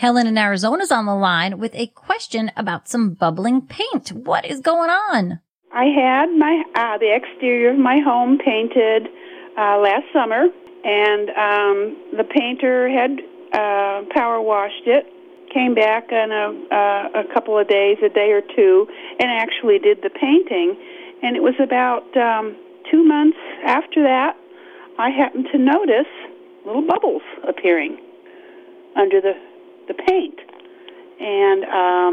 Helen in Arizona is on the line with a question about some bubbling paint. What is going on? I had the exterior of my home painted last summer, and the painter had power washed it, came back in a couple of days, a day or two, and actually did the painting. And it was about 2 months after that, I happened to notice little bubbles appearing under the paint. And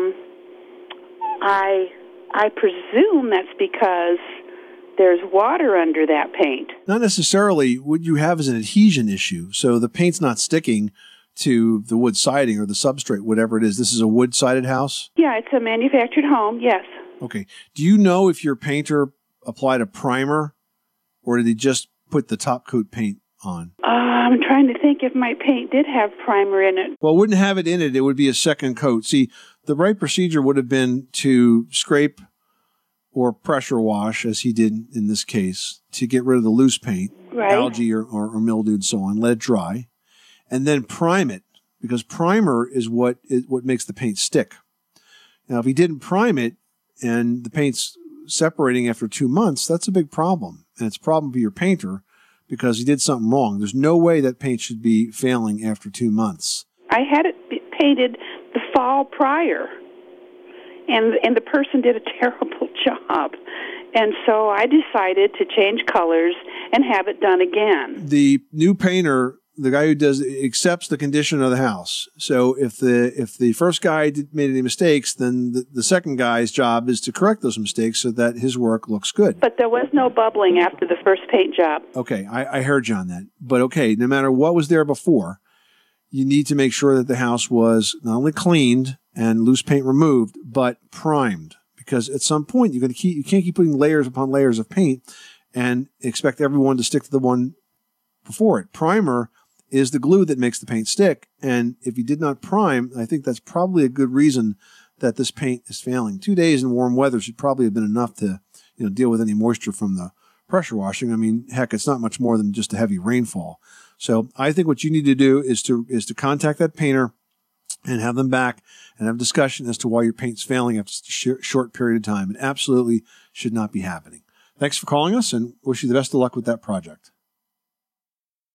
I presume that's because there's water under that paint. Not necessarily. What you have is an adhesion issue. So the paint's not sticking to the wood siding or the substrate, whatever it is. This is a wood-sided house? Yeah, it's a manufactured home, yes. Okay. Do you know if your painter applied a primer, or did he just put the top coat paint on? I'm trying to think if my paint did have primer in it. Well, it wouldn't have it in it. It would be a second coat. See, the right procedure would have been to scrape or pressure wash, as he did in this case, to get rid of the loose paint, right, algae or mildew and so on, let it dry, and then prime it, because primer is what makes the paint stick. Now, if he didn't prime it and the paint's separating after 2 months, that's a big problem. And it's a problem for your painter because he did something wrong. There's no way that paint should be failing after 2 months. I had it painted the fall prior, and the person did a terrible job. And so I decided to change colors and have it done again. The new painter, the guy who does, accepts the condition of the house. So if the first guy made any mistakes, then the second guy's job is to correct those mistakes so that his work looks good. But there was no bubbling after the first paint job. Okay, I heard you on that. But okay, no matter what was there before, you need to make sure that the house was not only cleaned and loose paint removed, but primed. Because at some point, you can't keep putting layers upon layers of paint and expect everyone to stick to the one before it. Primer is the glue that makes the paint stick. And if you did not prime, I think that's probably a good reason that this paint is failing. 2 days in warm weather should probably have been enough to deal with any moisture from the pressure washing. I mean, heck, it's not much more than just a heavy rainfall. So I think what you need to do is to contact that painter and have them back and have a discussion as to why your paint's failing after a short period of time. It absolutely should not be happening. Thanks for calling us, and wish you the best of luck with that project.